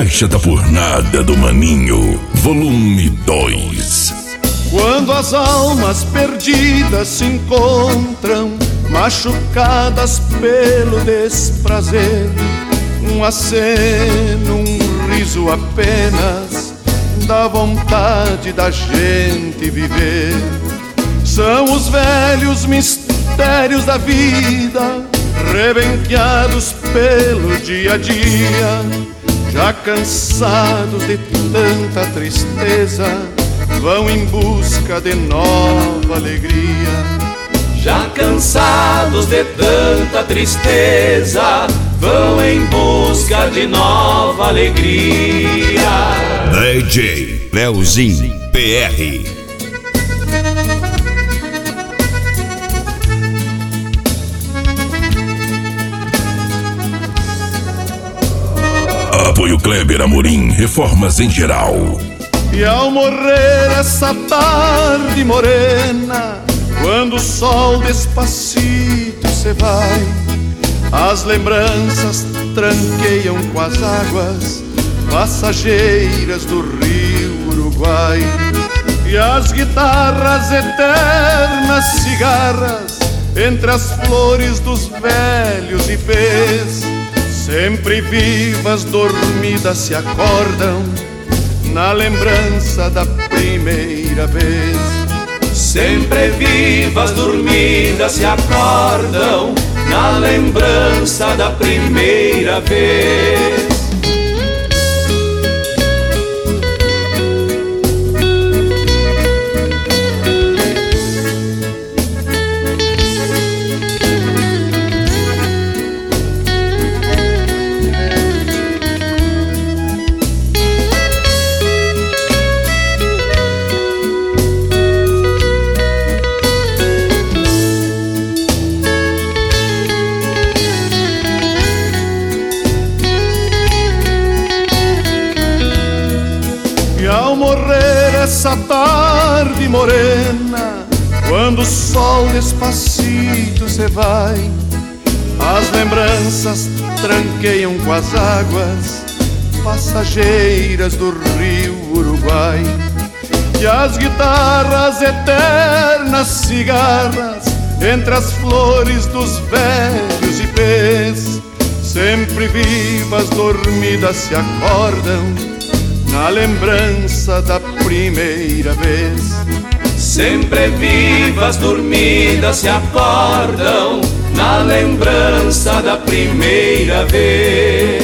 Caixa da Fornada do Maninho, volume 2. Quando as almas perdidas se encontram, machucadas pelo desprazer, um aceno, um riso apenas, dá vontade da gente viver. São os velhos mistérios da vida, rebenqueados pelo dia a dia, já cansados de tanta tristeza, vão em busca de nova alegria. Já cansados de tanta tristeza, vão em busca de nova alegria. DJ Leozinho PR. Apoio Kleber Amorim, reformas em geral. E ao morrer essa tarde morena, quando o sol despacito se vai, as lembranças tranqueiam com as águas passageiras do rio Uruguai. E as guitarras eternas cigarras entre as flores dos velhos ipês, sempre vivas, dormidas, se acordam na lembrança da primeira vez. Sempre vivas, dormidas, se acordam na lembrança da primeira vez. Essa tarde morena, quando o sol despacito se vai, as lembranças tranqueiam com as águas passageiras do rio Uruguai. E as guitarras eternas cigarras entre as flores dos velhos ipês, sempre vivas, dormidas, se acordam na lembrança da primeira vez. Sempre vivas, dormidas, se acordam na lembrança da primeira vez.